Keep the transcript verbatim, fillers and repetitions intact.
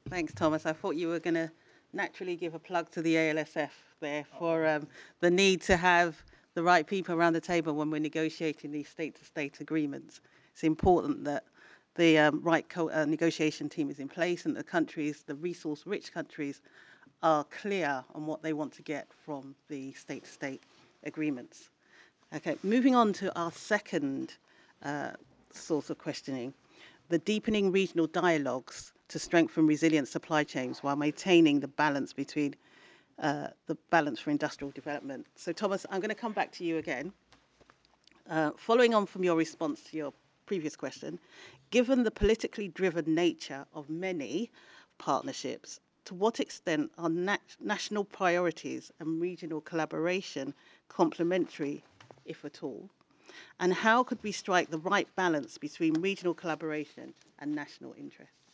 Thanks, Thomas. I thought you were going to naturally give a plug to the A L S F there for um, the need to have the right people around the table when we're negotiating these state-to-state agreements. It's important that the um, right co- uh, negotiation team is in place and the countries, the resource-rich countries, are clear on what they want to get from the state-to-state agreements. Okay, moving on to our second uh, source of questioning, the deepening regional dialogues to strengthen resilient supply chains while maintaining the balance between uh, the balance for industrial development. So, Thomas, I'm going to come back to you again. Uh, following on from your response to your previous question, given the politically driven nature of many partnerships, to what extent are nat- national priorities and regional collaboration complementary, if at all? And how could we strike the right balance between regional collaboration and national interest?